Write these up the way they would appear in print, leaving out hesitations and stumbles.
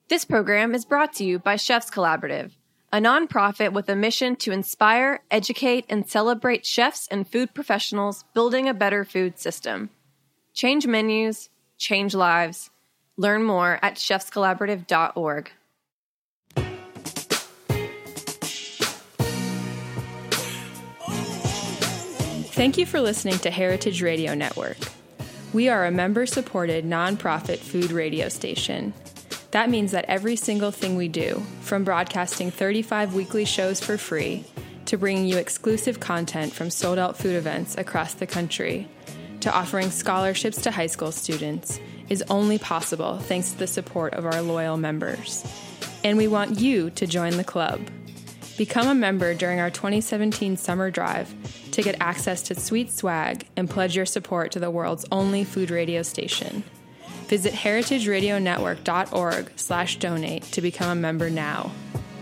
This program is brought to you by Chefs Collaborative, a nonprofit with a mission to inspire, educate, and celebrate chefs and food professionals building a better food system. Change menus, change lives. Learn more at chefscollaborative.org. Thank you for listening to Heritage Radio Network. We are a member-supported nonprofit food radio station. That means that every single thing we do, from broadcasting 35 weekly shows for free, to bringing you exclusive content from sold-out food events across the country, to offering scholarships to high school students, is only possible thanks to the support of our loyal members. And we want you to join the club. Become a member during our 2017 summer drive to get access to sweet swag and pledge your support to the world's only food radio station. Visit heritageradionetwork.org/donate to become a member now.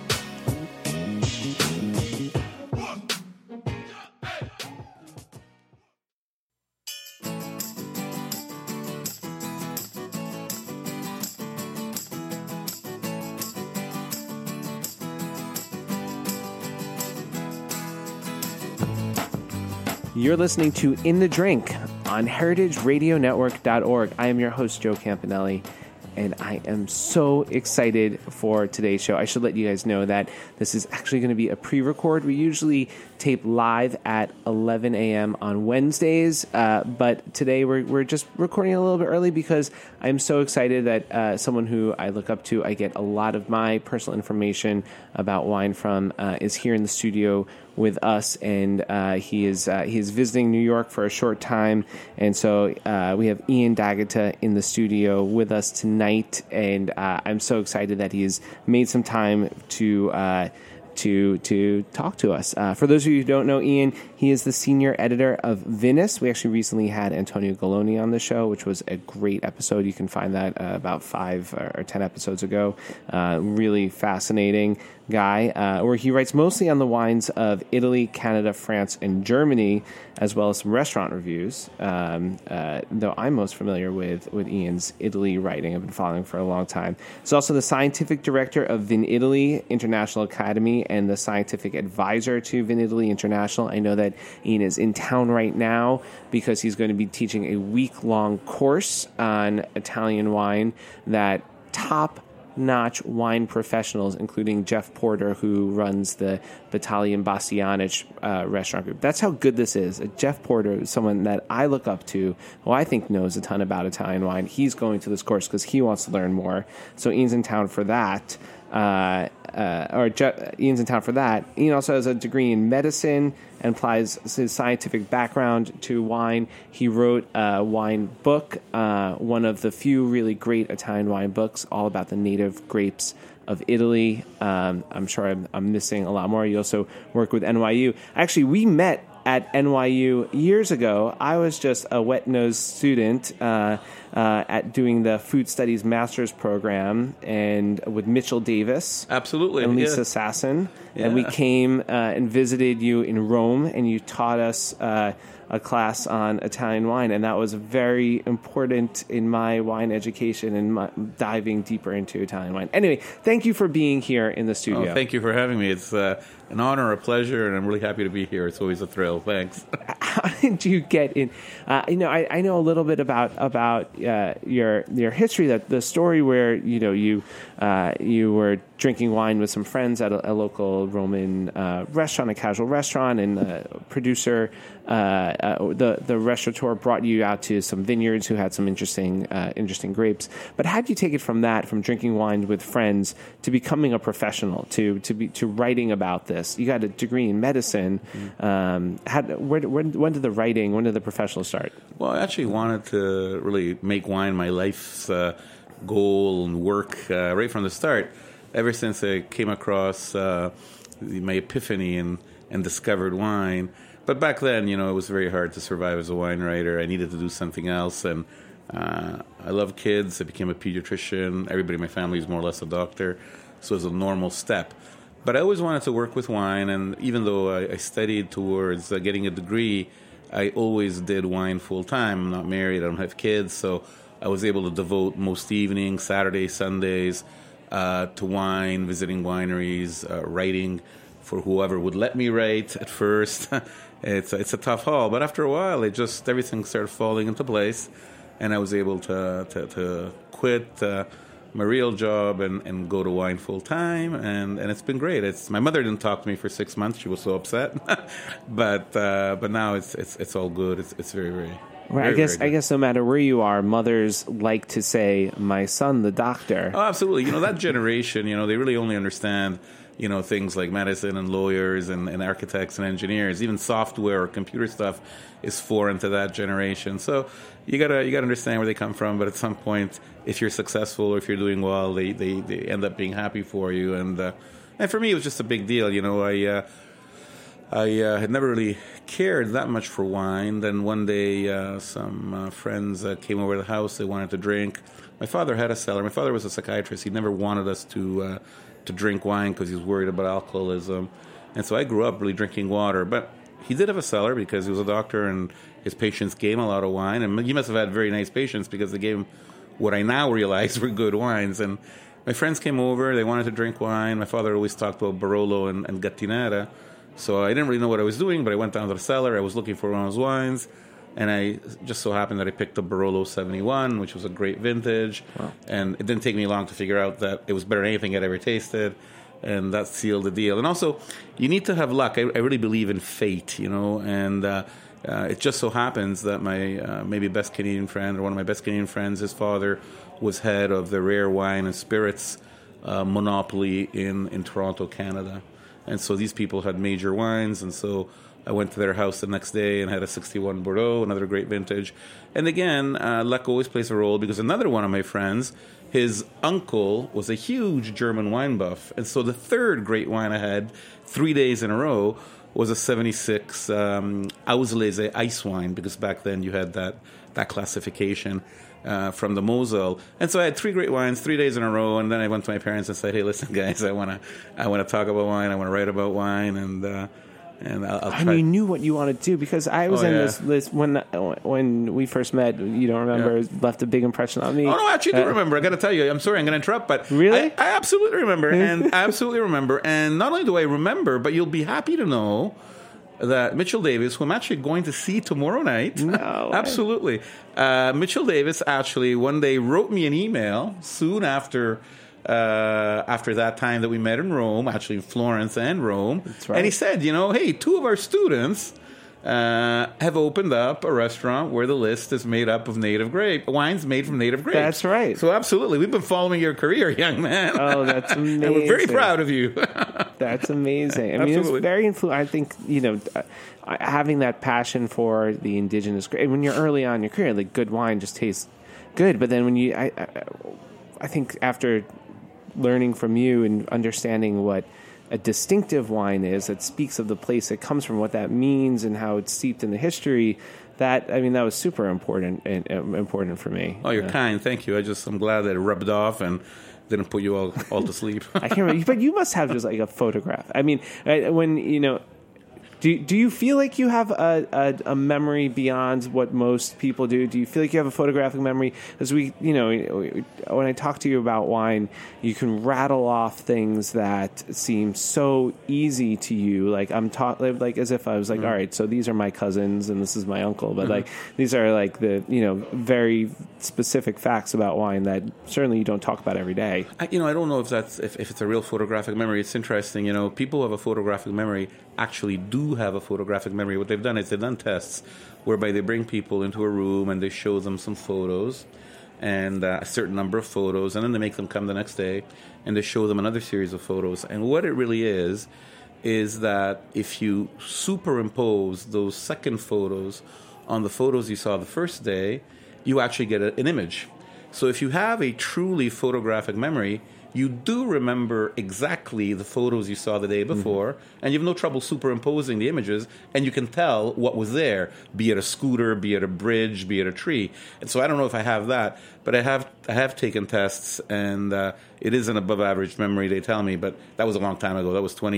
You're listening to In the Drink on heritageradionetwork.org. I am your host, Joe Campanelli, and I am so excited for today's show. I should let you guys know that this is actually going to be a pre-record. We usually tape live at 11 a.m. on Wednesdays, but today we're just recording a little bit early because I'm so excited that someone who I look up to, I get a lot of my personal information about wine from, is here in the studio with us, and he is visiting New York for a short time, and so we have Ian D'Agata in the studio with us tonight, and I'm so excited that he's made some time to talk to us. For those of you who don't know Ian, he is the senior editor of Vinous. We actually recently had Antonio Galloni on the show, which was a great episode. You can find that about 5 or 10 episodes ago. Really fascinating guy, where he writes mostly on the wines of Italy, Canada, France, and Germany, as well as some restaurant reviews. Though I'm most familiar with Ian's Italy writing. I've been following for a long time. He's also the scientific director of VinItaly International Academy and the scientific advisor to VinItaly International. I know that Ian is in town right now because he's going to be teaching a week-long course on Italian wine that top-notch wine professionals, including Jeff Porter, who runs the Battaglia Bastianich restaurant group. That's how good this is. Jeff Porter is someone that I look up to, who I think knows a ton about Italian wine. He's going to this course because he wants to learn more. So Ian's in town for that. Ian's in town for that. Ian also has a degree in medicine and applies his scientific background to wine. He wrote a wine book, one of the few really great Italian wine books, all about the native grapes of Italy. I'm sure I'm missing a lot more. You also work with NYU. Actually, we met at NYU years ago. I was just a wet-nosed student at doing the Food Studies Master's Program, and with Mitchell Davis. Absolutely. And Lisa Sasson. Yeah. And we came and visited you in Rome, and you taught us a class on Italian wine, and that was very important in my wine education and my diving deeper into Italian wine. Anyway, thank you for being here in the studio. Oh, thank you for having me. It's an honor, a pleasure, and I'm really happy to be here. It's always a thrill. Thanks. How did you get in? I know a little bit about your history. That the story where you were drinking wine with some friends at a local Roman restaurant, a casual restaurant, and the producer, the restaurateur, brought you out to some vineyards who had some interesting grapes. But how did you take it from drinking wine with friends to becoming a professional, to writing about this? You got a degree in medicine. When did the writing? When did the professional start? Well, I actually wanted to really make wine my life's goal and work right from the start. Ever since I came across my epiphany and discovered wine. But back then, it was very hard to survive as a wine writer. I needed to do something else, and I love kids. I became a pediatrician. Everybody in my family is more or less a doctor, so it was a normal step. But I always wanted to work with wine, and even though I studied towards getting a degree, I always did wine full-time. I'm not married. I don't have kids, so I was able to devote most evenings, Saturdays, Sundays, to wine, visiting wineries, writing for whoever would let me write at first. It's a tough haul, but after a while, everything started falling into place, and I was able to quit my real job and go to wine full time, and it's been great. My mother didn't talk to me for 6 months; she was so upset. but now it's all good. It's very, very. Well, I guess no matter where you are, mothers like to say, "My son, the doctor." Oh, absolutely. That generation, they really only understand, things like medicine and lawyers and architects and engineers. Even software or computer stuff is foreign to that generation. So you gotta understand where they come from. But at some point, if you're successful or if you're doing well, they end up being happy for you. And for me, it was just a big deal. I had never really cared that much for wine. Then one day, some friends came over to the house. They wanted to drink. My father had a cellar. My father was a psychiatrist. He never wanted us to drink wine because he was worried about alcoholism. And so I grew up really drinking water. But he did have a cellar because he was a doctor and his patients gave him a lot of wine. And he must have had very nice patients because they gave him what I now realize were good wines. And my friends came over. They wanted to drink wine. My father always talked about Barolo and Gattinara. So I didn't really know what I was doing, but I went down to the cellar. I was looking for one of those wines, and I just so happened that I picked up Barolo 71, which was a great vintage. Wow. And it didn't take me long to figure out that it was better than anything I'd ever tasted, and that sealed the deal. And also, you need to have luck. I really believe in fate, and it just so happens that my maybe best Canadian friend, or one of my best Canadian friends, his father was head of the rare wine and spirits monopoly in Toronto, Canada. And so these people had major wines, and so I went to their house the next day and had a 61 Bordeaux, another great vintage. And again, luck always plays a role because another one of my friends, his uncle was a huge German wine buff. And so the third great wine I had 3 days in a row was a 76 Auslese ice wine, because back then you had that classification. From the Mosel. And so I had 3 great wines 3 days in a row, and then I went to my parents and said, "Hey, listen, guys, I want to talk about wine. I want to write about wine, and I'll try." And you knew what you wanted to do, because I was this when we first met. You don't remember? Yeah. Left a big impression on me. Oh no, I actually do remember. I got to tell you, I'm sorry, I'm going to interrupt, but really, I absolutely remember, and I absolutely remember. And not only do I remember, but you'll be happy to know that Mitchell Davis, who I'm actually going to see tomorrow night, absolutely. Mitchell Davis actually one day wrote me an email soon after that time that we met in Rome, actually in Florence and Rome. That's right. And he said, hey, 2 of our students have opened up a restaurant where the list is made up of wines made from native grapes. That's right. So absolutely, we've been following your career, young man. Oh, that's amazing. And we're very proud of you. That's amazing. I mean, it's very I think, having that passion for the indigenous grape. When you're early on in your career, like, good wine just tastes good. But then when I think after learning from you and understanding what a distinctive wine is that speaks of the place it comes from, what that means, and how it's steeped in the history, that was super important and important for me. Oh, you're kind. Thank you. I'm glad that it rubbed off and didn't put you all to sleep. I can't remember, but you must have just like a photograph. I mean, when do you feel like you have a memory beyond what most people do? Do you feel like you have a photographic memory? As when I talk to you about wine, you can rattle off things that seem so easy to you. Like like as if I was like, all right, so these are my cousins and this is my uncle, but like these are like the very specific facts about wine that certainly you don't talk about every day. I don't know if it's a real photographic memory. It's interesting. People who have a photographic memory actually do have a photographic memory. What they've done is they've done tests whereby they bring people into a room and they show them some photos and a certain number of photos, and then they make them come the next day and they show them another series of photos. And what it really is that if you superimpose those second photos on the photos you saw the first day, you actually get an image. So if you have a truly photographic memory, you do remember exactly the photos you saw the day before, and you have no trouble superimposing the images, and you can tell what was there, be it a scooter, be it a bridge, be it a tree. And so I don't know if I have that, but I have taken tests, and it is an above-average memory, they tell me, but that was a long time ago. That was 20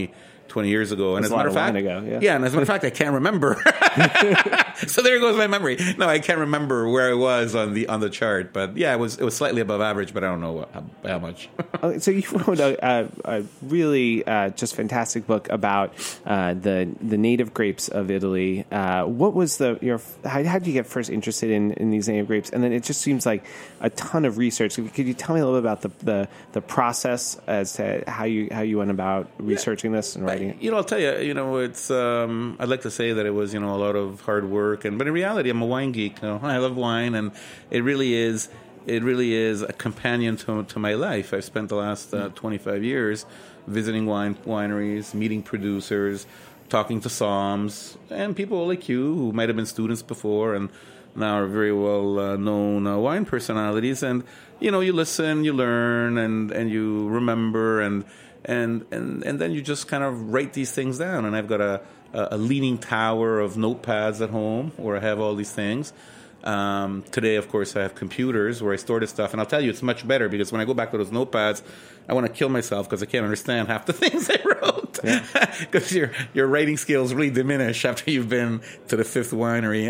20 years ago. And as a matter of fact, and as a matter of fact, I can't remember. So there goes my memory. No, I can't remember where I was on the chart, but yeah, it was slightly above average, but I don't know how much. So you wrote a really just fantastic book about the native grapes of Italy. What was how did you get first interested in these native grapes? And then it just seems like a ton of research. Could you tell me a little bit about the process as to how you went about researching this and writing it? I'll tell you. It's I'd like to say that it was a lot of hard work, but in reality, I'm a wine geek. I love wine, and it really is a companion to my life. I've spent the last 25 years visiting wineries, meeting producers, talking to somms, and people like you who might have been students before and now are very well known wine personalities. And you listen, you learn, and you remember, and then you just kind of write these things down. And I've got a leaning tower of notepads at home where I have all these things. Today, of course, I have computers where I store this stuff, and I'll tell you, it's much better because when I go back to those notepads, I want to kill myself because I can't understand half the things I wrote. Because your writing skills really diminish after you've been to the fifth winery.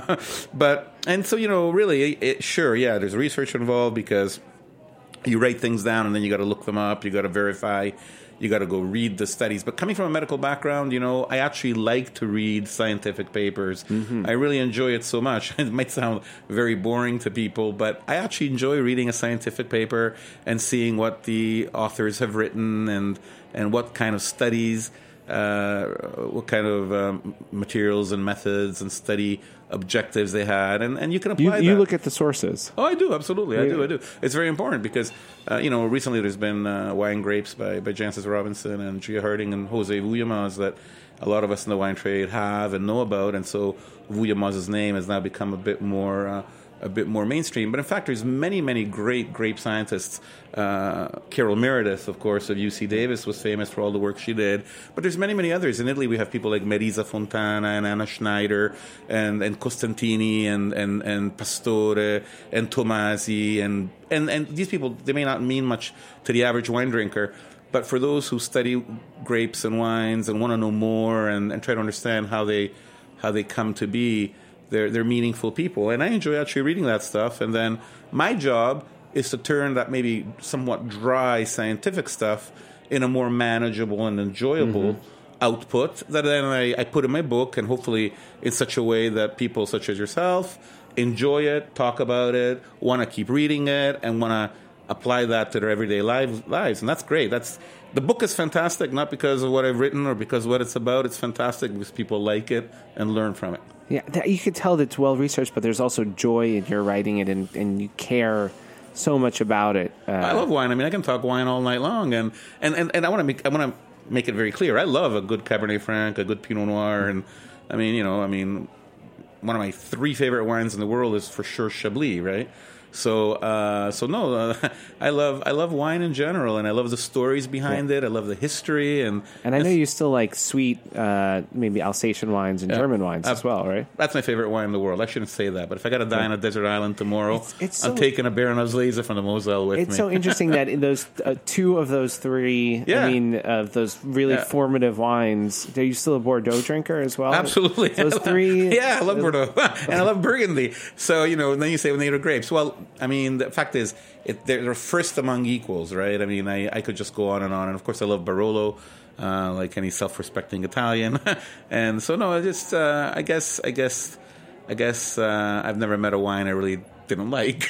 Really, there's research involved because you write things down and then you got to look them up, you got to verify. You got to go read the studies. But coming from a medical background, I actually like to read scientific papers. Mm-hmm. I really enjoy it so much. It might sound very boring to people, but I actually enjoy reading a scientific paper and seeing what the authors have written and what kind of studies, what kind of materials and methods and study objectives they had, and you can apply that. You look at the sources. Oh, I do, absolutely. I do. It's very important because, recently there's been wine grapes by Jancis Robinson and Gia Harding and Jose Vujamaz that a lot of us in the wine trade have and know about, and so Vujamaz's name has now become a bit more mainstream. But in fact, there's many, many great grape scientists. Carol Meredith, of course, of UC Davis, was famous for all the work she did. But there's many, many others. In Italy, we have people like Marisa Fontana and Anna Schneider and Costantini and Pastore and Tomasi. And these people, they may not mean much to the average wine drinker. But for those who study grapes and wines and want to know more and try to understand how they come to be, they're meaningful people. And I enjoy actually reading that stuff. And then my job is to turn that maybe somewhat dry scientific stuff in a more manageable and enjoyable output that then I put in my book, and hopefully in such a way that people such as yourself enjoy it, talk about it, want to keep reading it, and want to apply that to their everyday lives. And that's great. The book is fantastic, not because of what I've written or because of what it's about. It's fantastic because people like it and learn from it. Yeah, you could tell that it's well researched, but there's also joy in your writing it, and you care so much about it. I love wine. I mean, I can talk wine all night long, and I want to make it very clear. I love a good Cabernet Franc, a good Pinot Noir, and I mean, one of my 3 favorite wines in the world is for sure Chablis, right? So I love wine in general, and I love the stories behind it. I love the history, and I know you still like sweet, maybe Alsatian wines and German wines as well, right? That's my favorite wine in the world. I shouldn't say that, but if I got to die on a desert island tomorrow, I'm taking a Baron Auslese from the Moselle with me. It's so interesting that in those 2 of those 3, of those really formative wines, are you still a Bordeaux drinker as well? Absolutely. Those 3, I love Bordeaux, and I love Burgundy. So and then you say native grapes. Well, I mean, the fact is, they're first among equals, right? I mean, I could just go on, and of course, I love Barolo, like any self-respecting Italian. And so, no, I guess I've never met a wine I really didn't like.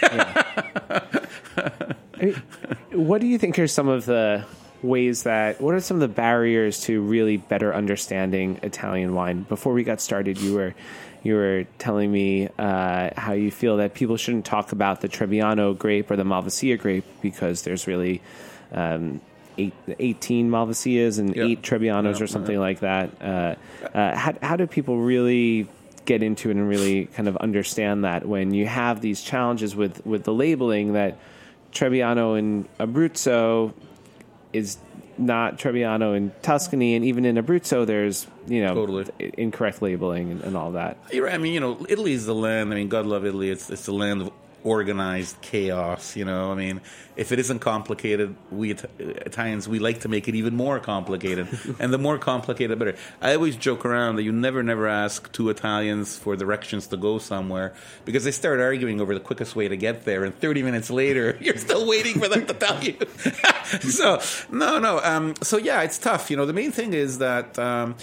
What do you think are some of the ways what are some of the barriers to really better understanding Italian wine? Before we got started, you were telling me how you feel that people shouldn't talk about the Trebbiano grape or the Malvasia grape because there's really 18 Malvasias and 8 Trebbianos or something like that. How do people really get into it and really kind of understand that when you have these challenges with the labeling that Trebbiano in Abruzzo is not Trebbiano in Tuscany, and even in Abruzzo, there's totally incorrect labeling and all that. You're right. I mean, Italy is the land. I mean, God love Italy. It's the land of organized chaos. I mean, if it isn't complicated, we Italians, we like to make it even more complicated. And the more complicated, the better. I always joke around that you never ask two Italians for directions to go somewhere, because they start arguing over the quickest way to get there, and 30 minutes later, you're still waiting for them to tell you. So, no. So, yeah, it's tough. The main thing is that...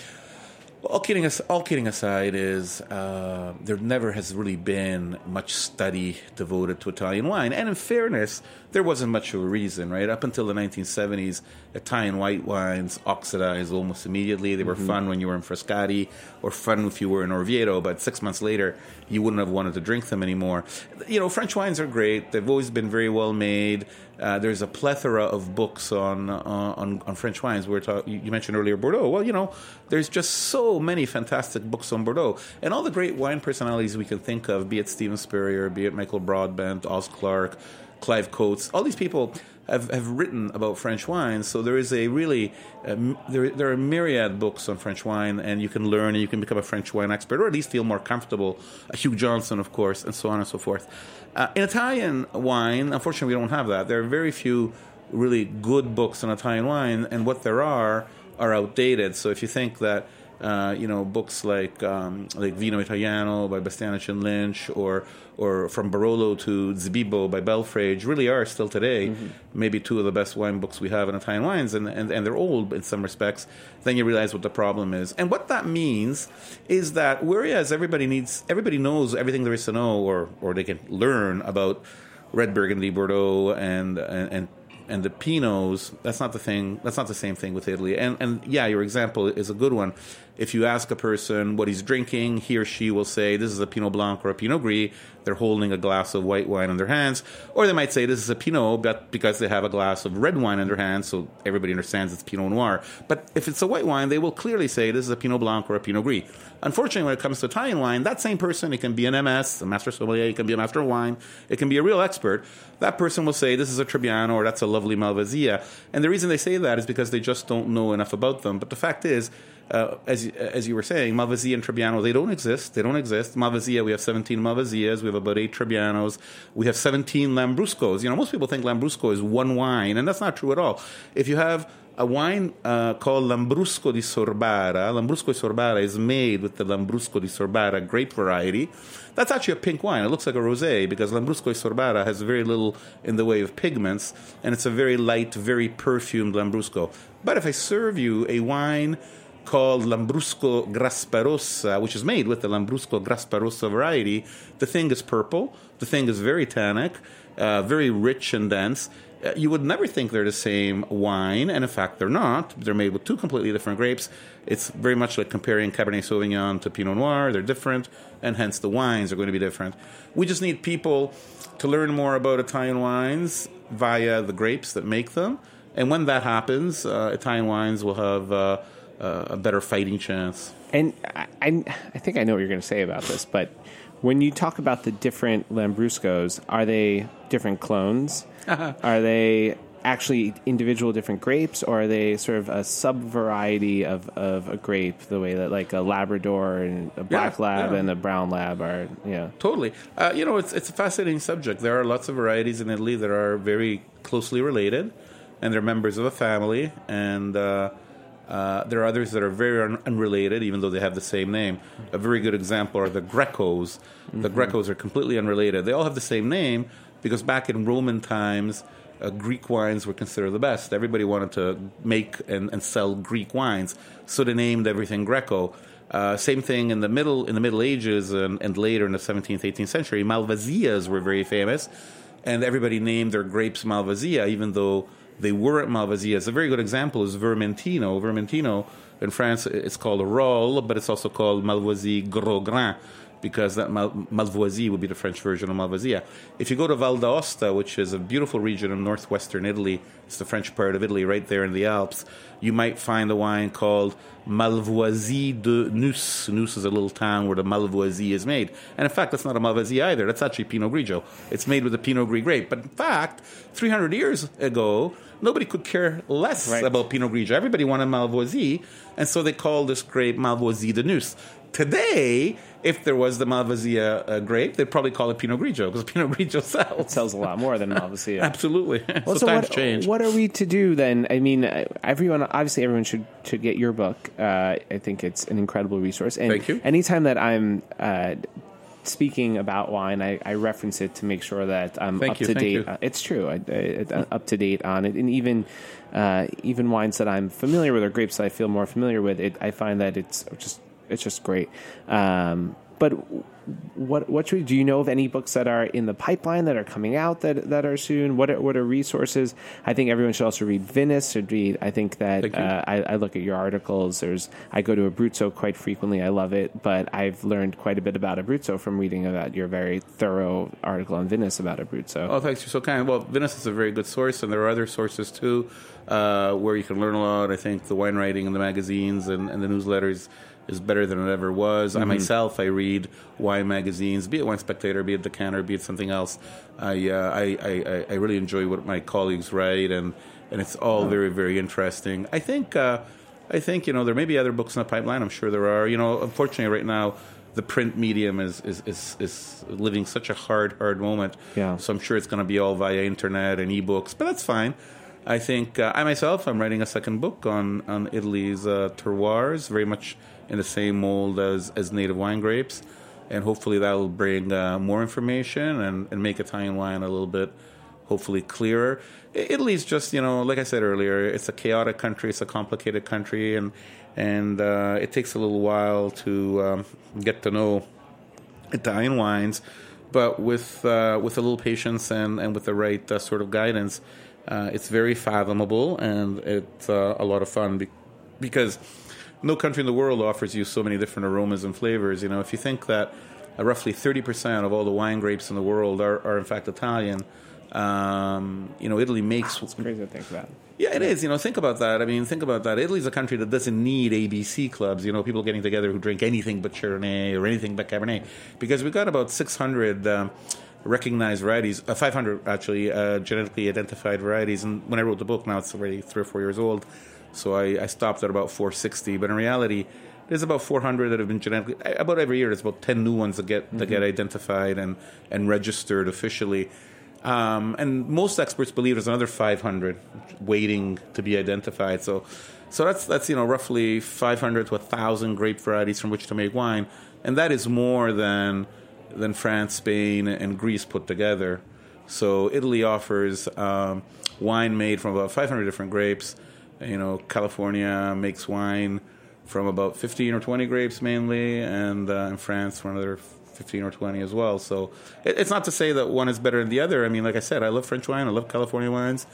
all kidding aside, is there never has really been much study devoted to Italian wine. And in fairness, there wasn't much of a reason, right? Up until the 1970s, Italian white wines oxidized almost immediately. They were fun when you were in Frascati, or fun if you were in Orvieto, but 6 months later, you wouldn't have wanted to drink them anymore. French wines are great. They've always been very well made. There's a plethora of books on French wines. You mentioned earlier Bordeaux. Well, there's just so many fantastic books on Bordeaux. And all the great wine personalities we can think of, be it Stephen Spurrier, be it Michael Broadbent, Oz Clarke, Clive Coates, all these people have written about French wine. So there is a really, there are myriad books on French wine, and you can learn and you can become a French wine expert, or at least feel more comfortable. Hugh Johnson, of course, and so on and so forth. In Italian wine, unfortunately, we don't have that. There are very few really good books on Italian wine, and what there are outdated. So if you think that, books like Vino Italiano by Bastianich and Lynch, or From Barolo to Zibibo by Belfrage, really are still today maybe two of the best wine books we have in Italian wines, and they're old in some respects. Then you realize what the problem is. And what that means is that whereas everybody knows everything there is to know, or they can learn about Red Burgundy, Bordeaux, and the Pinots, that's not the same thing with Italy. And yeah, your example is a good one. If you ask a person what he's drinking, he or she will say, this is a Pinot Blanc or a Pinot Gris. They're holding a glass of white wine in their hands. Or they might say this is a Pinot, but because they have a glass of red wine in their hands, so everybody understands it's Pinot Noir. But if it's a white wine, they will clearly say this is a Pinot Blanc or a Pinot Gris. Unfortunately, when it comes to Italian wine, that same person, it can be an MS, a master sommelier, it can be a master of wine, it can be a real expert. That person will say this is a Trebbiano or that's a lovely Malvasia. And the reason they say that is because they just don't know enough about them. But the fact is, as you were saying, Malvasia and Trebbiano, they don't exist. Malvasia, we have 17 Malvasias. We have about 8 Trebbianos. We have 17 Lambruscos. Most people think Lambrusco is one wine, and that's not true at all. If you have a wine called Lambrusco di Sorbara, Lambrusco di Sorbara is made with the Lambrusco di Sorbara grape variety. That's actually a pink wine. It looks like a rosé because Lambrusco di Sorbara has very little in the way of pigments, and it's a very light, very perfumed Lambrusco. But if I serve you a wine called Lambrusco Grasparossa, which is made with the Lambrusco Grasparossa variety, the thing is purple, the thing is very tannic, very rich and dense. You would never think they're the same wine, and in fact they're not. They're made with two completely different grapes. It's very much like comparing Cabernet Sauvignon to Pinot Noir. They're different, and hence the wines are going to be different. We just need people to learn more about Italian wines via the grapes that make them, and when that happens, Italian wines will have a better fighting chance. And I think I know what you're going to say about this, but when you talk about the different Lambruscos, are they different clones? Are they actually individual different grapes, or are they sort of a sub-variety of a grape, the way that like a Labrador and a black lab and a brown lab are? Yeah, totally. It's a fascinating subject. There are lots of varieties in Italy that are very closely related, and they're members of a family, and there are others that are very unrelated, even though they have the same name. A very good example are the Grecos. The Grecos are completely unrelated. They all have the same name because back in Roman times, Greek wines were considered the best. Everybody wanted to make and sell Greek wines, so they named everything Greco. Same thing in the Middle Ages and later in the 17th, 18th century. Malvasias were very famous, and everybody named their grapes Malvasia, even though they weren't Malvasias. A very good example is Vermentino. Vermentino, in France, it's called a Rolle, but it's also called Malvoisie Gros Grain, because that Malvoisie would be the French version of Malvasia. If you go to Val d'Aosta, which is a beautiful region in northwestern Italy, it's the French part of Italy right there in the Alps, you might find a wine called Malvoisie de Neuss. Neuss is a little town where the Malvoisie is made. And in fact, that's not a Malvasia either. That's actually Pinot Grigio. It's made with a Pinot Gris grape. But in fact, 300 years ago, nobody could care less about Pinot Grigio. Everybody wanted Malvoisie, and so they called this grape Malvoisie de Neuss. today, if there was the Malvasia grape, they'd probably call it Pinot Grigio because Pinot Grigio sells. It sells a lot more than Malvasia. Absolutely. Well, so times change. What are we to do then? I mean, everyone should get your book. I think it's an incredible resource. And Thank you. Anytime that I'm speaking about wine, I reference it to make sure that I'm up to date. It's true. I'm up to date on it, and even wines that I'm familiar with or grapes that I feel more familiar with, I find that it's just great. But what should we do? You know of any books that are in the pipeline that are coming out that are soon? What are resources? I think everyone should also read Vinous. I think that I look at your articles. I go to Abruzzo quite frequently. I love it, but I've learned quite a bit about Abruzzo from reading about your very thorough article on Vinous about Abruzzo. Oh, thanks. You're so kind. Well, Vinous is a very good source, and there are other sources too where you can learn a lot. I think the wine writing and the magazines and the newsletters is better than it ever was. I myself, I read wine magazines, be it Wine Spectator, be it Decanter, be it something else. I really enjoy what my colleagues write, and it's all very, very interesting. I think there may be other books in the pipeline. I'm sure there are. Unfortunately, right now the print medium is living such a hard moment. Yeah. So I'm sure it's going to be all via internet and ebooks, but that's fine. I think I'm writing a second book on Italy's terroirs, very much in the same mold as native wine grapes, and hopefully that will bring more information and make Italian wine a little bit, hopefully, clearer. Italy's just, like I said earlier, it's a chaotic country, it's a complicated country, and it takes a little while to get to know Italian wines, but with a little patience and with the right sort of guidance, it's very fathomable, and it's a lot of fun because no country in the world offers you so many different aromas and flavors. If you think that roughly 30% of all the wine grapes in the world are in fact Italian, Italy makes... It's crazy to think that. Yeah, it is. Think about that. Think about that. Italy's a country that doesn't need ABC clubs, people getting together who drink anything but Chardonnay or anything but Cabernet, because we've got about 600... recognized varieties, 500 actually, genetically identified varieties. And when I wrote the book, now it's already 3 or 4 years old, so I stopped at about 460. But in reality, there's about 400 that have been genetically. About every year, there's about 10 new ones that get identified and registered officially. And most experts believe there's another 500 waiting to be identified. So that's roughly 500 to 1,000 grape varieties from which to make wine, and that is more than France, Spain, and Greece put together. So Italy offers wine made from about 500 different grapes. California makes wine from about 15 or 20 grapes mainly, and in France from another 15 or 20 as well. So it's not to say that one is better than the other. Like I said, I love French wine, I love California wines,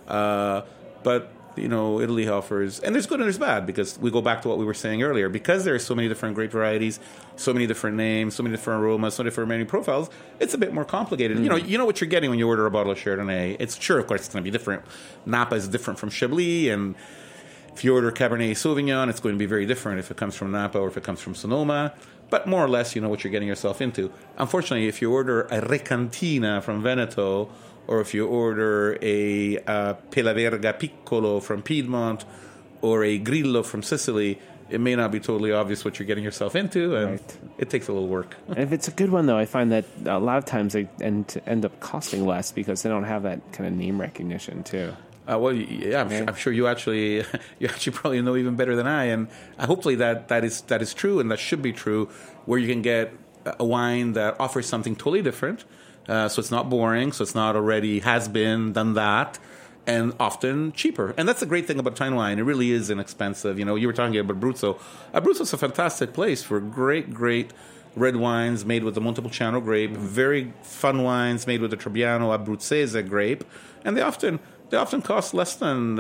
but Italy offers, and there's good and there's bad, because we go back to what we were saying earlier. Because there are so many different grape varieties, so many different names, so many different aromas, so many profiles, it's a bit more complicated. You know what you're getting when you order a bottle of Chardonnay. It's sure, of course, it's going to be different. Napa is different from Chablis, and if you order Cabernet Sauvignon, it's going to be very different if it comes from Napa or if it comes from Sonoma. But more or less, you know what you're getting yourself into. Unfortunately, if you order a Recantina from Veneto, or if you order a Pelaverga Piccolo from Piedmont, or a Grillo from Sicily, it may not be totally obvious what you're getting yourself into, and it takes a little work. And if it's a good one, though, I find that a lot of times they end up costing less because they don't have that kind of name recognition, too. I'm sure you actually probably know even better than I, and hopefully that is true, and that should be true, where you can get a wine that offers something totally different. So it's not boring, so it's not already has been, done that, and often cheaper. And that's the great thing about Italian wine. It really is inexpensive. You were talking about Abruzzo. Abruzzo's a fantastic place for great red wines made with the Montepulciano grape, very fun wines made with the Trebbiano Abruzzese grape, and they often cost less than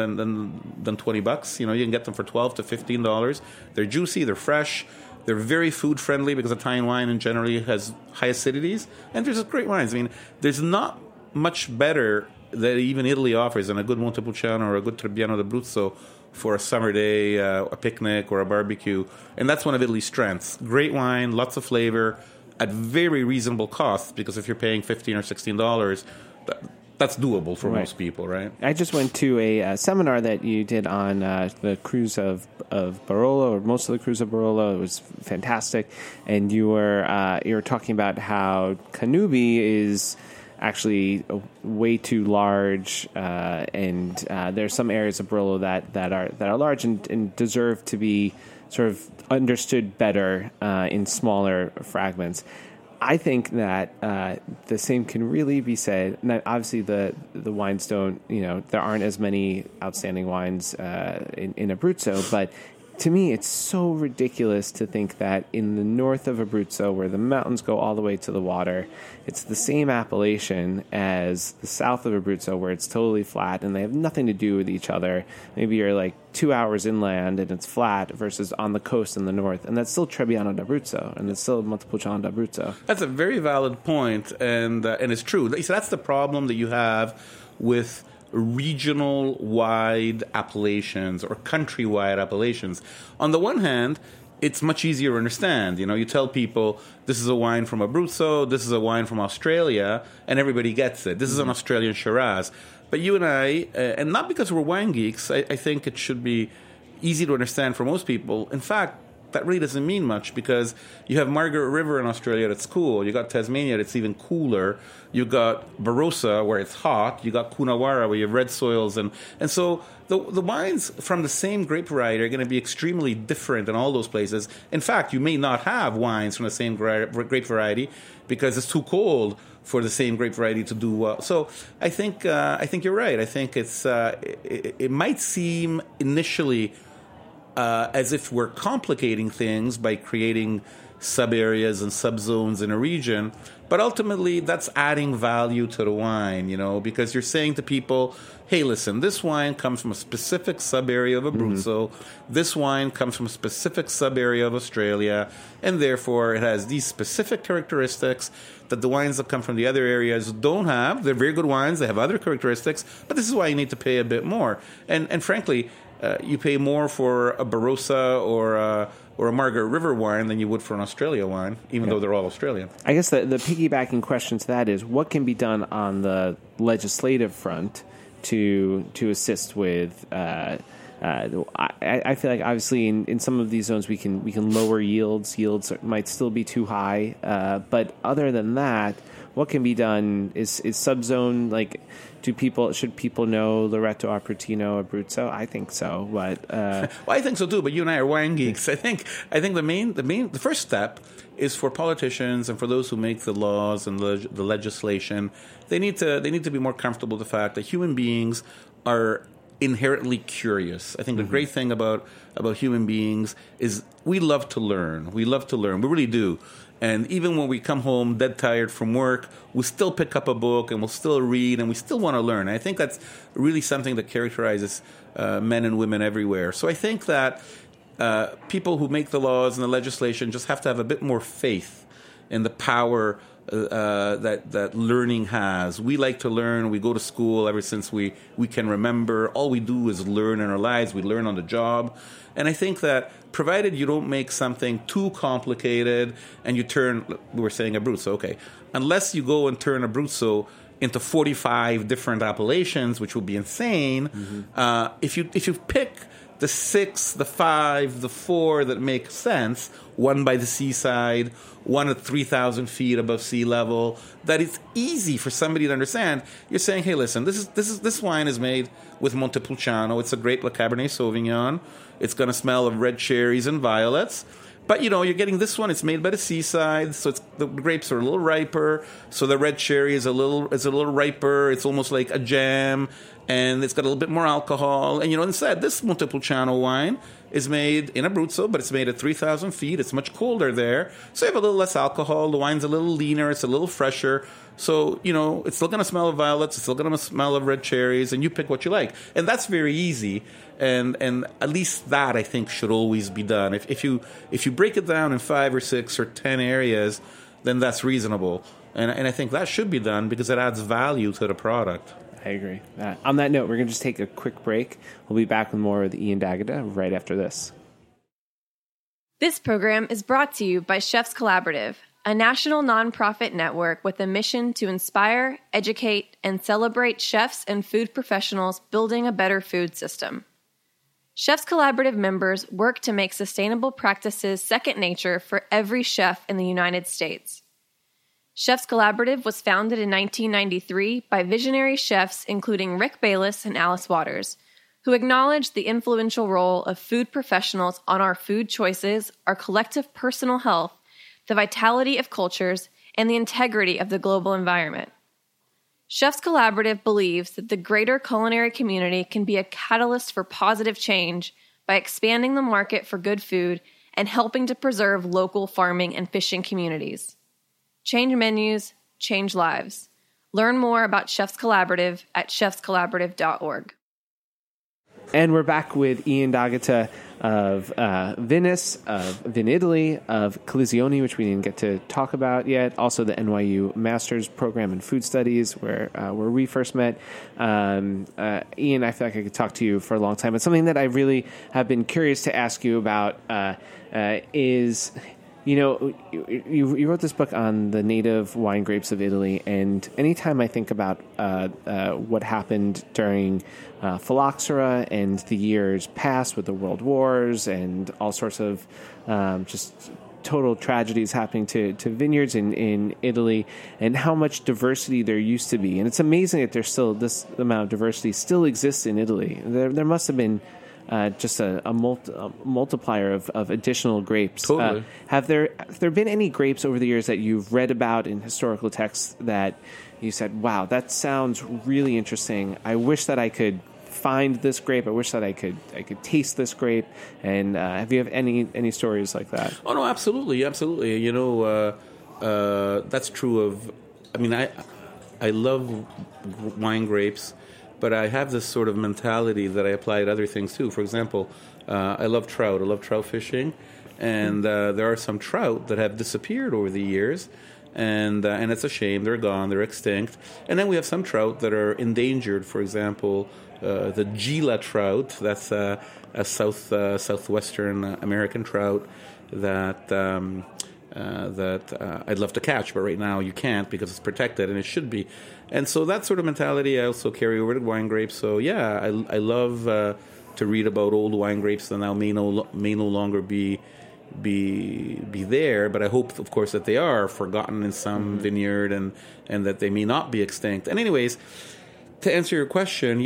$20. You can get them for $12 to $15. They're juicy, they're fresh. They're very food friendly because Italian wine generally has high acidities, and there's just great wines. There's not much better that even Italy offers than a good Montepulciano or a good Trebbiano d'Abruzzo for a summer day, a picnic, or a barbecue. And that's one of Italy's strengths. Great wine, lots of flavor, at very reasonable costs, because if you're paying $15 or $16, that's doable for most people, right? I just went to a seminar that you did on the cruise of Barolo, or most of the cruise of Barolo. It was fantastic, and you were talking about how Kanubi is actually way too large, and there's some areas of Barolo that are large and deserve to be sort of understood better in smaller fragments. I think that the same can really be said. Now, obviously, the wines don't, there aren't as many outstanding wines in Abruzzo, but to me, it's so ridiculous to think that in the north of Abruzzo, where the mountains go all the way to the water, it's the same appellation as the south of Abruzzo, where it's totally flat and they have nothing to do with each other. Maybe you're like 2 hours inland and it's flat versus on the coast in the north, and that's still Trebbiano d'Abruzzo, and it's still Montepulciano d'Abruzzo. That's a very valid point, and it's true. So that's the problem that you have with regional-wide appellations or country-wide appellations. On the one hand, it's much easier to understand. You tell people, this is a wine from Abruzzo, this is a wine from Australia, and everybody gets it. This is an Australian Shiraz. But you and I, and not because we're wine geeks, I think it should be easy to understand for most people. In fact, that really doesn't mean much, because you have Margaret River in Australia that's cool. You got Tasmania that's even cooler. You got Barossa where it's hot. You got Coonawarra where you have red soils. And so the wines from the same grape variety are going to be extremely different in all those places. In fact, you may not have wines from the same grape variety because it's too cold for the same grape variety to do well. So I think you're right. I think it might seem initially as if we're complicating things by creating sub-areas and sub-zones in a region, but ultimately that's adding value to the wine, because you're saying to people, hey, listen, this wine comes from a specific sub-area of Abruzzo, this wine comes from a specific sub-area of Australia, and therefore it has these specific characteristics that the wines that come from the other areas don't have. They're very good wines, they have other characteristics, but this is why you need to pay a bit more. And frankly, you pay more for a Barossa or a Margaret River wine than you would for an Australia wine, even though they're all Australian. I guess the piggybacking question to that is, what can be done on the legislative front to assist with? I feel like obviously in some of these zones we can lower yields. Yields might still be too high, but other than that, what can be done? Is subzone, like, should people know Loreto, Aprutino, Abruzzo? I think so, but well, I think so too. But you and I are wine geeks. I think the first step is for politicians and for those who make the laws and the legislation. They need to be more comfortable with the fact that human beings are inherently curious. I think the great thing about human beings is we love to learn. We really do. And even when we come home dead tired from work, we still pick up a book and we'll still read and we still want to learn. And I think that's really something that characterizes men and women everywhere. So I think that people who make the laws and the legislation just have to have a bit more faith in the power that learning has. We like to learn. We go to school ever since we can remember. All we do is learn in our lives. We learn on the job. And I think that provided you don't make something too complicated and you turn, we were saying Abruzzo, okay, unless you go and turn Abruzzo into 45 different appellations, which would be insane, if you pick the 6, the 5, the 4 that make sense, one by the seaside, one at 3,000 feet above sea level, that it's easy for somebody to understand. You're saying, hey, listen, this wine is made with Montepulciano. It's a grape like Cabernet Sauvignon. It's going to smell of red cherries and violets. But, you're getting this one. It's made by the seaside, so the grapes are a little riper. So the red cherry is a little riper. It's almost like a jam, and it's got a little bit more alcohol. And, instead, this Montepulciano wine is made in Abruzzo, but it's made at 3,000 feet. It's much colder there. So you have a little less alcohol. The wine's a little leaner. It's a little fresher. So, it's still going to smell of violets. It's still going to smell of red cherries, and you pick what you like. And that's very easy. And at least that, I think, should always be done. If you break it down in 5 or 6 or 10 areas, then that's reasonable. And I think that should be done because it adds value to the product. I agree. On that note, we're going to just take a quick break. We'll be back with more with Ian D'Agata right after this. This program is brought to you by Chefs Collaborative, a national nonprofit network with a mission to inspire, educate, and celebrate chefs and food professionals building a better food system. Chefs Collaborative members work to make sustainable practices second nature for every chef in the United States. Chefs Collaborative was founded in 1993 by visionary chefs including Rick Bayless and Alice Waters, who acknowledged the influential role of food professionals on our food choices, our collective personal health, the vitality of cultures, and the integrity of the global environment. Chefs Collaborative believes that the greater culinary community can be a catalyst for positive change by expanding the market for good food and helping to preserve local farming and fishing communities. Change menus, change lives. Learn more about Chefs Collaborative at chefscollaborative.org. And we're back with Ian D'Agata of Vinous, of Vinitaly, of Collizione, which we didn't get to talk about yet. Also the NYU Master's Program in Food Studies, where we first met. Ian, I feel like I could talk to you for a long time. But something that I really have been curious to ask you about is... You know, you wrote this book on the native wine grapes of Italy, and anytime I think about what happened during phylloxera and the years past with the world wars and all sorts of just total tragedies happening to vineyards in Italy, and how much diversity there used to be. And it's amazing that there's still this amount of diversity still exists in Italy. There must have been just a multiplier of additional grapes. Totally. Have there been any grapes over the years that you've read about in historical texts that you said, wow, that sounds really interesting. I wish that I could find this grape. I wish that I could taste this grape. And have you any stories like that? Oh, no, absolutely. You know, that's true of, I mean, I love wine grapes, but I have this sort of mentality that I apply to other things too. For example, I love trout. I love trout fishing, and there are some trout that have disappeared over the years, and it's a shame. They're gone. They're extinct. And then we have some trout that are endangered. For example, the Gila trout. That's a southwestern American trout that I'd love to catch, but right now you can't because it's protected, and it should be. And so that sort of mentality I also carry over to wine grapes. So yeah, I love to read about old wine grapes that now may no longer be there, but I hope, of course, that they are forgotten in some vineyard and that they may not be extinct. And anyways, to answer your question,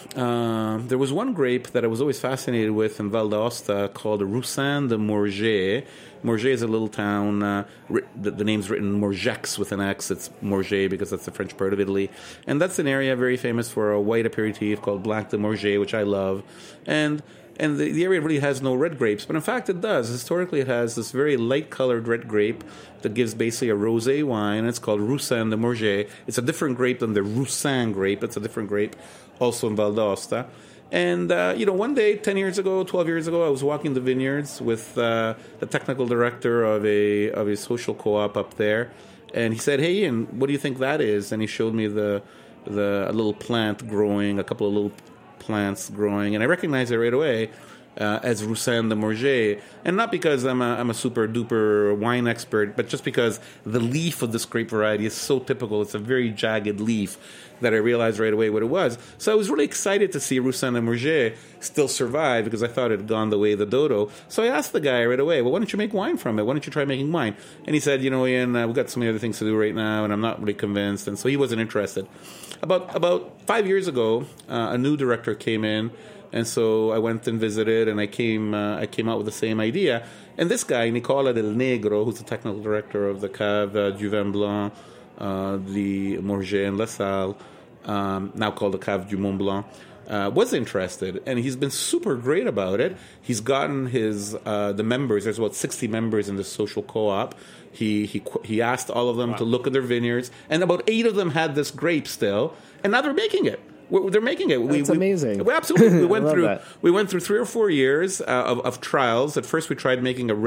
there was one grape that I was always fascinated with in Val d'Aosta called Roussanne de Morges. Morges is a little town. The name's written Morgex with an X. It's Morges because that's the French part of Italy. And that's an area very famous for a white aperitif called Blanc de Morges, which I love. And the area really has no red grapes, but in fact it does. Historically, it has this very light-colored red grape that gives basically a rosé wine, and it's called Roussanne de Morges. It's a different grape than the Roussanne grape. It's a different grape, also in Val d'Aosta. And, one day, 10 years ago, 12 years ago, I was walking the vineyards with the technical director of a social co-op up there, and he said, "Hey, Ian, what do you think that is?" And he showed me a little plant growing, a couple of little plants growing, and I recognized it right away as Roussanne de Morges, and not because I'm a super duper wine expert, but just because the leaf of this grape variety is so typical. It's a very jagged leaf that I realized right away what it was. So I was really excited to see Roussanne de Morges still survive because I thought it had gone the way of the dodo. So I asked the guy right away, well, why don't you make wine from it? Why don't you try making wine? And he said, Ian, we've got so many other things to do right now, and I'm not really convinced. And so he wasn't interested. About 5 years ago, a new director came in, and so I went and visited, and I came out with the same idea. And this guy, Nicola Del Negro, who's the technical director of the Cave du Vin Blanc, the Morges and La Salle, now called the Cave du Mont Blanc, was interested, and he's been super great about it. He's gotten the members. There's about 60 members in the social co-op. He asked all of them to look at their vineyards, and about 8 of them had this grape still, and now they're making it. They're making it. That's amazing. Absolutely. We went through 3 or 4 years of trials. At first, we tried making a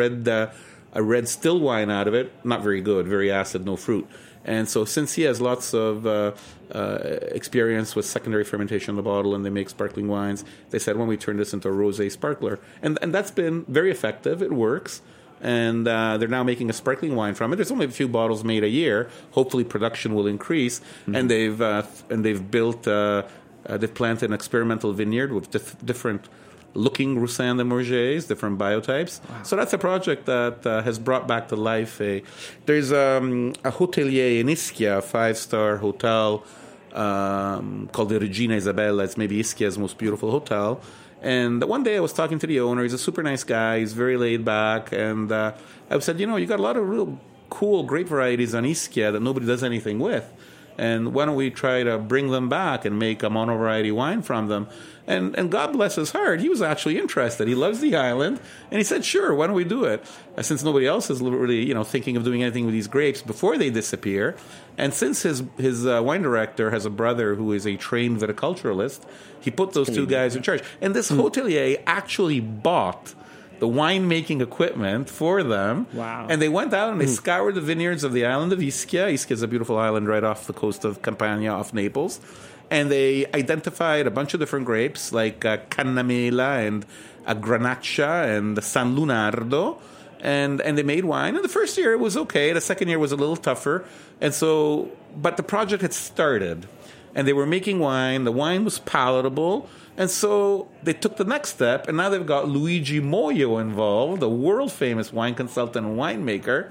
red still wine out of it. Not very good. Very acid, no fruit. And so since he has lots of experience with secondary fermentation in the bottle, and they make sparkling wines, they said, why don't we turn this into a rosé sparkler? And that's been very effective. It works. and they're now making a sparkling wine from it. There's only a few bottles made a year. Hopefully, production will increase, and they've built they've planted an experimental vineyard with different looking Roussanne de Morges, different biotypes. Wow. So that's a project that has brought back to life there's a hotelier in Ischia, a 5-star hotel called the Regina Isabella. It's maybe Ischia's most beautiful hotel. And one day I was talking to the owner. He's a super nice guy. He's very laid back. And I said, you got a lot of real cool grape varieties on Ischia that nobody does anything with. And why don't we try to bring them back and make a mono-variety wine from them? And God bless his heart, he was actually interested. He loves the island. And he said, sure, why don't we do it? Since nobody else is really, thinking of doing anything with these grapes before they disappear. And since his wine director has a brother who is a trained viticulturalist, he put those two guys in charge. And this hotelier actually bought the winemaking equipment for them. Wow. And they went out and they scoured the vineyards of the island of Ischia. Ischia is a beautiful island right off the coast of Campania, off Naples. And they identified a bunch of different grapes like Cannamela and Granaccia and San Lunardo. And they made wine. And the first year it was okay. The second year was a little tougher. But the project had started. And they were making wine. The wine was palatable. And so they took the next step, and now they've got Luigi Moio involved, a world-famous wine consultant and winemaker,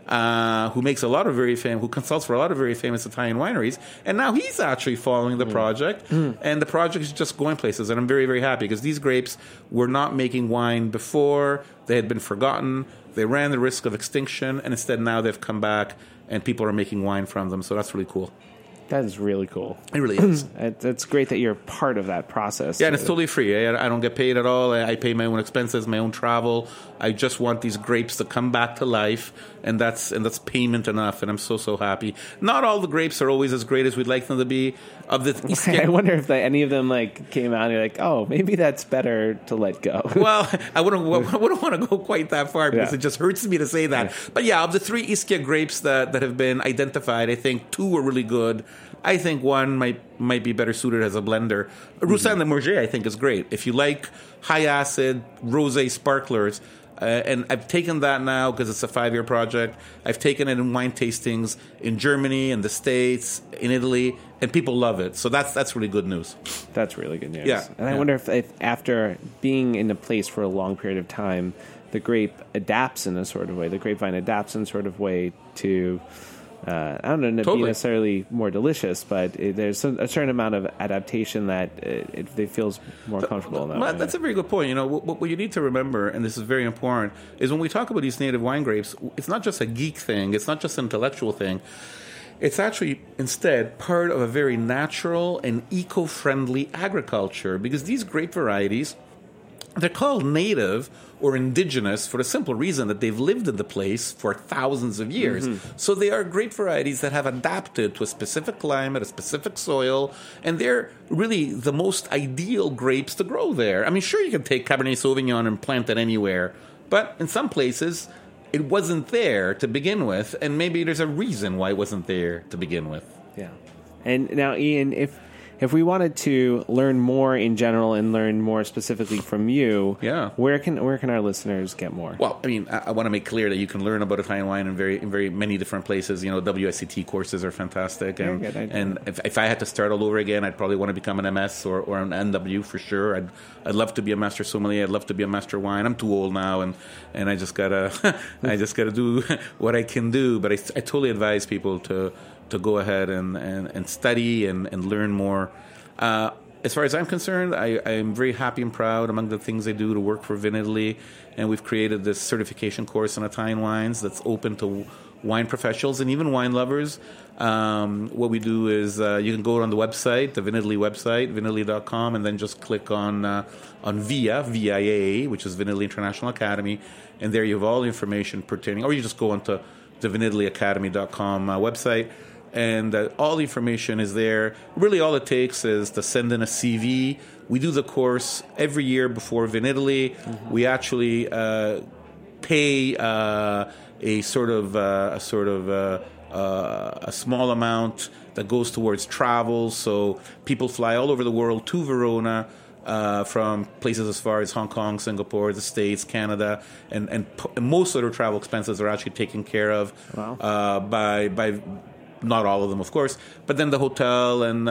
who consults for a lot of very famous Italian wineries. And now he's actually following the project, and the project is just going places. And I'm very, very happy because these grapes were not making wine before. They had been forgotten. They ran the risk of extinction, and instead now they've come back, and people are making wine from them. So that's really cool. That is really cool. It really is. It's great that you're part of that process. Yeah, and it's totally free. I don't get paid at all. I pay my own expenses, my own travel. I just want these grapes to come back to life, and that's payment enough. And I'm so happy. Not all the grapes are always as great as we'd like them to be. I wonder if any of them came out and you're like, oh, maybe that's better to let go. Well, I wouldn't want to go quite that far because it just hurts me to say that. Yeah. But yeah, of the 3 Ischia grapes that have been identified, I think 2 were really good. I think 1 might be better suited as a blender. Roussanne de Morges, I think, is great. If you like high acid rosé sparklers, and I've taken that now because it's a 5-year project. I've taken it in wine tastings in Germany, in the States, in Italy, and people love it. So that's really good news. That's really good news. Yeah. And I wonder if after being in a place for a long period of time, the grape adapts in a sort of way. The grapevine adapts in a sort of way to... I don't know, be necessarily more delicious, but there's a certain amount of adaptation that it feels more comfortable in that way. That's a very good point. What you need to remember, and this is very important, is when we talk about these native wine grapes, it's not just a geek thing, it's not just an intellectual thing. It's actually, instead, part of a very natural and eco-friendly agriculture, because these grape varieties, they're called native or indigenous for the simple reason that they've lived in the place for thousands of years. Mm-hmm. So they are grape varieties that have adapted to a specific climate, a specific soil, and they're really the most ideal grapes to grow there. I mean, sure, you can take Cabernet Sauvignon and plant it anywhere, but in some places, it wasn't there to begin with, and maybe there's a reason why it wasn't there to begin with. Yeah. And now, Ian, if we wanted to learn more in general and learn more specifically from you, where can our listeners get more? Well, I mean, I want to make clear that you can learn about Italian wine in very many different places. WSET courses are fantastic, and if I had to start all over again, I'd probably want to become an MS or an NW for sure. I'd love to be a master sommelier. I'd love to be a master wine. I'm too old now, and I just gotta do what I can do. But I totally advise people to go ahead and study and learn more. As far as I'm concerned, I am very happy and proud among the things I do to work for VinItaly, and we've created this certification course in Italian wines that's open to wine professionals and even wine lovers. What we do is you can go on the website, the VinItaly website, vinitaly.com, and then just click on VIA, which is VinItaly International Academy, and there you have all the information pertaining, or you just go onto the vinitalyacademy.com website, and all the information is there. Really, all it takes is to send in a CV. We do the course every year before VinItaly. Mm-hmm. We actually pay a small amount that goes towards travel. So people fly all over the world to Verona. from places as far as Hong Kong, Singapore, the States, Canada, and most of their travel expenses are actually taken care of by not all of them, of course, but then the hotel and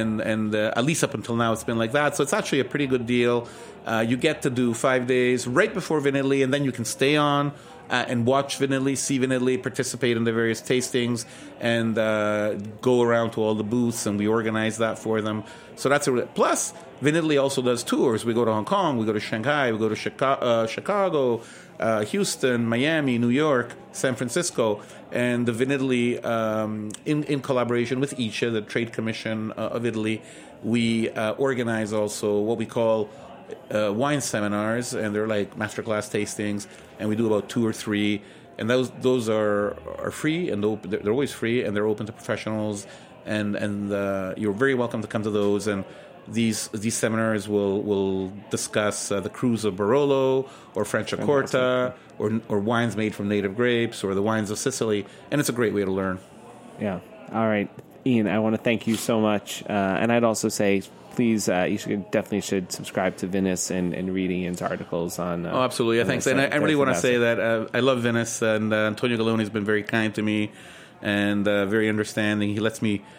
at least up until now it's been like that. So it's actually a pretty good deal. You get to do 5 days right before Vin Italy, and then you can stay on and watch Vin Italy, see Vin Italy, participate in the various tastings, and go around to all the booths, and we organize that for them. So that's plus Vin Italy also does tours. We go to Hong Kong, we go to Shanghai, we go to Chicago, Houston, Miami, New York, San Francisco, and the Vin Italy, in collaboration with ICE, the Trade Commission of Italy, we organize also what we call wine seminars, and they're like masterclass tastings, and we do about 2 or 3, and those are free, and they're always free, and they're open to professionals, and you're very welcome to come to those. And these seminars will discuss the cruise of Barolo or Franciacorta or wines made from native grapes or the wines of Sicily, and it's a great way to learn. Yeah. All right, Ian, I want to thank you so much, and I'd also say, please, you definitely should subscribe to Vinous and read Ian's articles on. Oh, absolutely! Thanks, and I really want to say that I love Vinous, and Antonio Galloni has been very kind to me and very understanding. He lets me.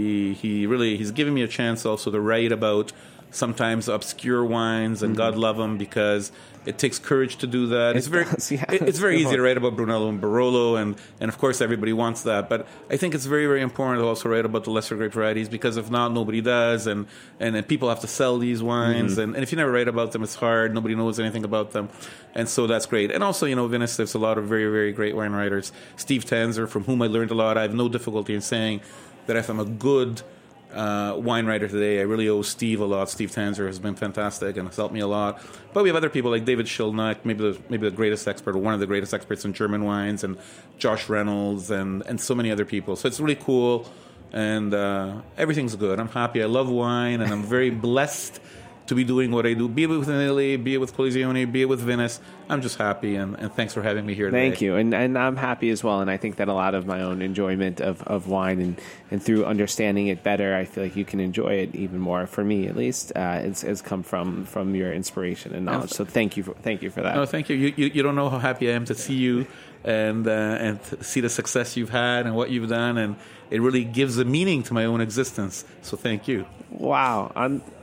He's given me a chance also to write about sometimes obscure wines, and God love them, because it takes courage to do that. It's very easy to write about Brunello and Barolo, and of course everybody wants that. But I think it's very, very important to also write about the lesser grape varieties, because if not, nobody does, and people have to sell these wines, and if you never write about them, it's hard. Nobody knows anything about them, and so that's great. And also, Vinous, there's a lot of very, very great wine writers. Steve Tanzer, from whom I learned a lot. I have no difficulty in saying that if I'm a good wine writer today, I really owe Steve a lot. Steve Tanzer has been fantastic and has helped me a lot. But we have other people like David Schilnack, maybe the greatest expert, or one of the greatest experts in German wines, and Josh Reynolds, and so many other people. So it's really cool, and everything's good. I'm happy. I love wine, and I'm very blessed to be doing what I do, be it with Italy, be it with Collezione, be it with Vinous. I'm just happy, and thanks for having me here today. Thank you, and I'm happy as well, and I think that a lot of my own enjoyment of wine and through understanding it better, I feel like you can enjoy it even more. For me, at least, it's come from your inspiration and knowledge. So thank you for that. No, thank you. You don't know how happy I am to see you and see the success you've had and what you've done, and it really gives a meaning to my own existence. So thank you. Wow,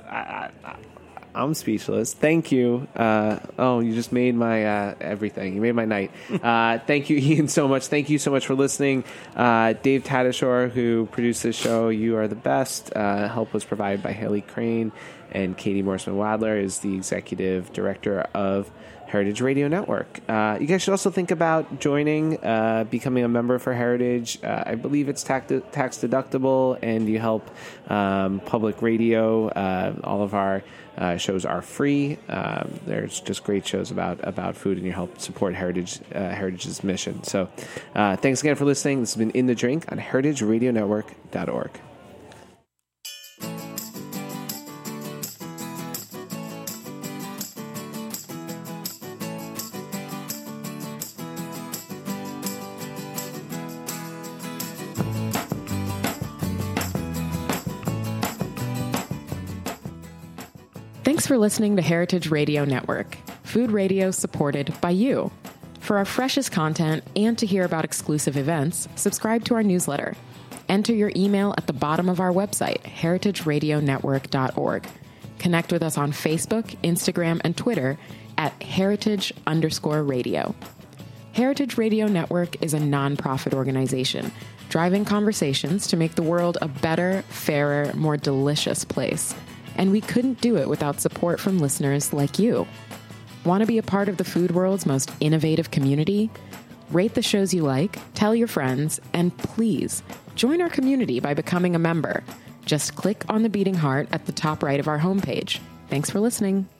I'm speechless. Thank you. You just made my everything. You made my night. Thank you, Ian, so much. Thank you so much for listening. Dave Tadashore, who produced this show, you are the best. Help was provided by Haley Crane, and Katie Morseman-Wadler is the executive director of Heritage Radio Network. You guys should also think about joining, becoming a member for Heritage. I believe it's tax deductible, and you help public radio. All of our shows are free. There's just great shows about food, and you help support Heritage's mission. So thanks again for listening. This has been In the Drink on heritageradionetwork.org. Thanks for listening to Heritage Radio Network, food radio supported by you. For our freshest content and to hear about exclusive events, subscribe to our newsletter. Enter your email at the bottom of our website, heritageradionetwork.org. Connect with us on Facebook, Instagram, and Twitter at heritage_radio. Heritage Radio Network is a nonprofit organization driving conversations to make the world a better, fairer, more delicious place. And we couldn't do it without support from listeners like you. Want to be a part of the food world's most innovative community? Rate the shows you like, tell your friends, and please join our community by becoming a member. Just click on the beating heart at the top right of our homepage. Thanks for listening.